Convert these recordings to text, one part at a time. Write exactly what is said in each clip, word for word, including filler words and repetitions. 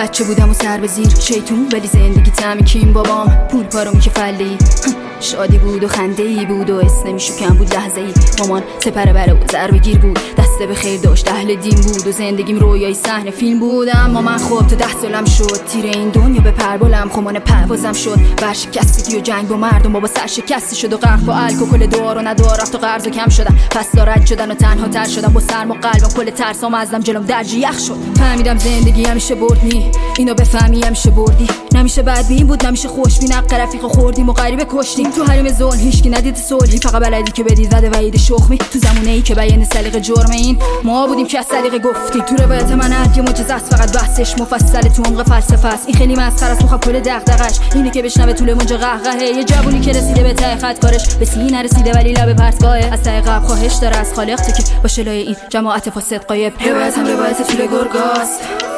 بچه بودم و سر به زیر شیطون، ولی زندگی طعم کیم بابام. پول پارو میکفلی شادی بود و خنده ای بود و اس نمیشکن بود لحظه ای. مامان سپر بره و ضربه گیر بود، دسته به خیر داشت اهل دین بود و زندگیم رویای صحنه فیلم بود. اما من خوب تا ده سالم شد، تیر این دنیا به پربالم خمان پروازم شد. ورشکستگی و جنگ با مردم بابا سرشکستی شد و غرق با الکل دعا رو ندار رفت و قرض کم شدم. پس دارد شدن و تنها تر شدم با سرم و قلبم، کل ترسام ازم جلوم درج یخ شد. فهمیدم زندگی همیشه برد نی، اینو بفهمی همیشه بردی. نمیشه بدبین بود نمیشه خوشبین، حق رفیق خوردیم و غریبه کشتیم. تو حریم ظلم هیچکی ندید صلحی، فقط بلدی که بدی زده وعید شخمی. تو زمونه ای که بیان سلیقه جرم این ما بودیم که از سلیقه گفتیم. تو روایت من هر کی معجزه است، فقط بحثش مفصل تو عمق فلسفه است. این خیلی مسخره است، میخوام کل دغدغش اینه که بشنوه طول موج قهقهه. یه جوونی که رسیده به ته خط، کارش به سینه رسیده ولی لب پرتگاهه. از ته قلب خواهش داره از خالق که باشه لای این جماعت فاسد غایب. روایت هم روایت طول گرگاست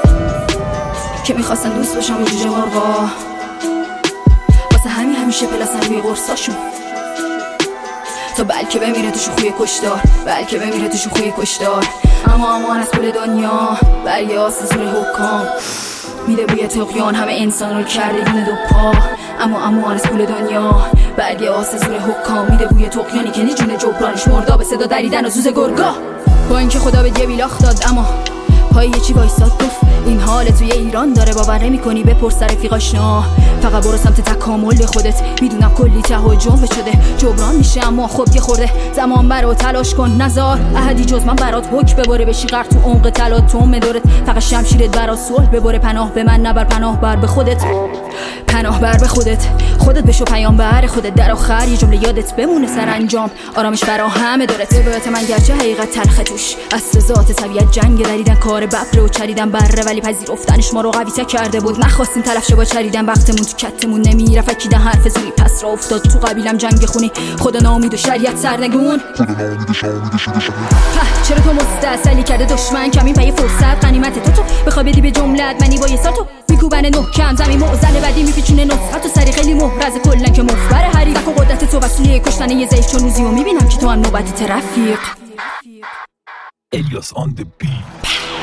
که میخواستن دوست باشم و جوجه مرغا، واسه همین همیشه پلاسن روی قرصاشون تا بلکه بمیره توش خوی کشدار، بلکه بمیره توش خوی کشدار. اما امان از کل دنیا برگه آسه زور حکام، میده بوی طغیان همه انسان رو کرده این دو پا. اما امان از کل دنیا برگه آسه زور حکام، میده بوی طغیانی که نی جون جبرانش مردا به صدا دریدن و زوز گرگا. با اینکه خدا به یه بیلاخ داد اما پای یه چی وایساد گفت این حال توی ایران داره، باور نمی‌کنی بپرس رفیقاشنا. فقط برو سمت تکامل خودت، میدونم کلی تهاجم شده جبران میشه اما خب یه خورده زمان برات تلاش کن. نزار احدی جز من برات حک ببره، بشی غرق تو عمق تلاطم دورت. فقط شمشیرت برات صلح ببره، پناه به من نبر پناه بر به خودت، پناه بر به خودت. خودت بشو پیامبر خودت، در آخر یه جمله یادت بمونه سرانجام آرامش برا همه دورت. روایت من گرچه حقیقت تلخ توش اصل ذات طبیعت جنگ دریدن کار ببره و چریدن بره، ولی پذیرفتنش ما رو قوی تر کرده بود. نخواستیم تلف شه با چریدن وقتمون تو کتمون نمیره، فکیدن حرف زوری پس را افتاد تو قبیلم جنگ خونی. خدا نامید و شریعت سرنگون، چرا تو مستعسلی کرده دشمن کمین پای فرصت غنیمت تو تو بخوای بدی به جملت منی با یه سال تو میکوبن نه کم زمین معضل بعدی میپیچونه نصح تو سری خیلی محرز کلا که مخبر حریف و قدرت تو وسیله کشتن یه ضعیف چون روزی و میبینم که تو هم نوبت رفیق. الیاس on the beat.